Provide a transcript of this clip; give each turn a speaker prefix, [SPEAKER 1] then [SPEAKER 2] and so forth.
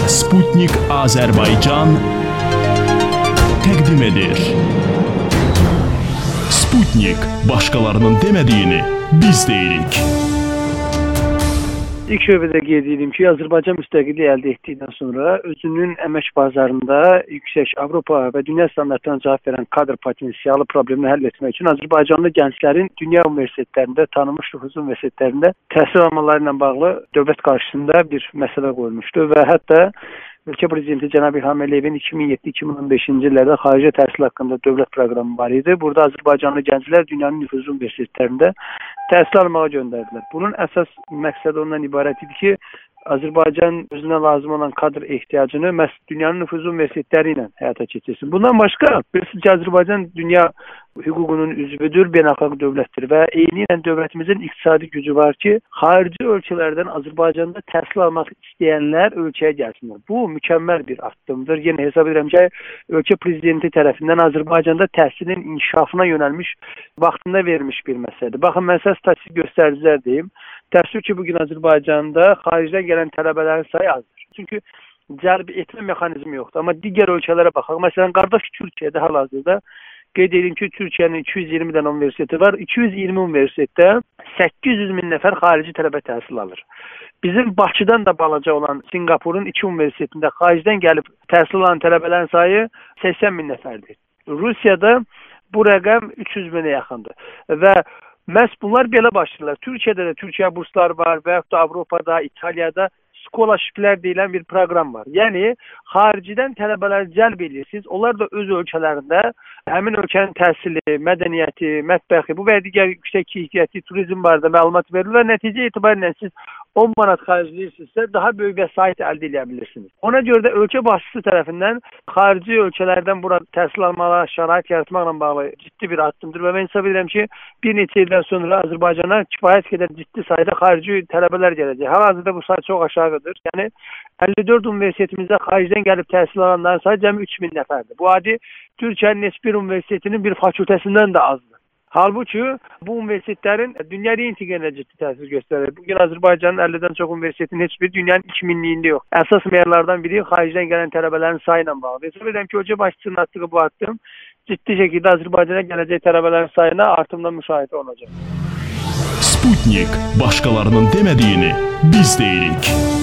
[SPEAKER 1] Sputnik Azərbaycan təqdim edir. Sputnik başqalarının demədiyini biz deyirik.
[SPEAKER 2] İlk növbədə qeyd edim ki, Azərbaycan müstəqilliyi əldə etdikdən sonra özünün əmək bazarında yüksək Avropa və dünya standartlarına cavab verən kadr potensialı problemini həll etmək üçün Azərbaycanlı gənclərin dünya universitetlərində, tanınmış nüfuzlu universitetlərində təhsil almaları ilə bağlı dövlət qarşısında bir məsələ qoyulmuşdu və hətta Ölkə Prezidenti Cənab İlham Əliyevin 2007-2015-ci illərdə xarici təhsil haqqında dövlət proqramı var idi. Burada Azərbaycanlı gənclər dünyanın nüfuzlu universitetlərində təhsil almağa göndərdilər. Bunun əsas məqsədi ondan ibarət idi ki, Azərbaycan özünə lazım olan kadr ehtiyacını məhz dünyanın nüfuzlu universitetləri ilə həyata keçirsin. Bundan başqa, bilirsiniz ki, Azərbaycan dünya hüququnun üzvüdür, beynəlxalq dövlətdir və eyni ilə dövlətimizin iqtisadi gücü var ki, xarici ölkələrdən Azərbaycanda təhsil almaq istəyənlər ölkəyə gəlsinlər. Bu, mükəmməl bir addımdır. Yenə hesab edirəm ki, ölkə prezidenti tərəfindən Azərbaycanda təhsilin inkişafına yönəlmiş, vaxtında verilmiş bir məsələdir. Baxın, mən sizə statistik göstəricilər deyim. Təəssüf ki, bugün Azərbaycanda xaricdən gələn tələbələrin sayı azdır. Çünki cəlb etmə mexanizmi yoxdur. Amma digər ölkələrə baxaq. Məsələn, qardaş Türkiyədə hal-hazırda qeyd edeyim ki, Türkiyənin 220 dənə universiteti var. 220 universitetdə 800 min nəfər xarici tələbə təhsil alır. Bizim Bakıdan da balaca olan Singapurun 2 universitetində xaricdən gəlib təhsil alan tələbələrin sayı 80 min nəfərdir. Rusiyada bu rəqəm 300 minə yaxındır. Və məhz bunlar belə başlayırlar. Türkiyədə də Türkiyə bursları var və yaxud da Avropada, İtaliyada scholarshiplər deyilən bir proqram var. Yəni, xaricidən tələbələri cəlb edirsiniz. Onlar da öz ölkələrində həmin ölkənin təhsili, mədəniyyəti, mətbəxi, bu və digər yüksək keyfiyyətli turizm barədə məlumat verilir və nəticə etibarilə siz 10 manat xərcləyirsinizsə daha böyük vəsait əldə edə bilirsiniz. Ona görə də ölkə başçısı tərəfindən xarici ölkələrdən bura təhsil almağa şərait yaratmaqla bağlı ciddi bir addımdır və mən hesab edirəm ki, bir neçə ildən sonra Azərbaycana kifayət qədər ciddi sayda xarici tələbələr gələcək. Hal-hazırda bu sayı çox aşağıdır. Yəni 54 universitetimizdə xaricdən gəlib təhsil alanların sayı cəmi 3000 nəfərdir. Bu adi Türkiyənin heç bir universitetinin bir fakültəsindən də azdır. Halbuki bu universitetlərin dünya reytinqinə ciddi təsir göstərir. Bugün Azərbaycanın 50-dən çox universitetin heç bir dünyanın 2000-liyində yox. Əsas meyarlardan biri xaricdən gələn tələbələrin sayı ilə bağlı. Hesab edirəm ki, ölkə başçısının atdığı bu addım ciddi şəkildə Azərbaycana gələcək tələbələrin sayına artımdan müşahidə olacaq.
[SPEAKER 1] Sputnik başqalarının demədiyini biz deyirik.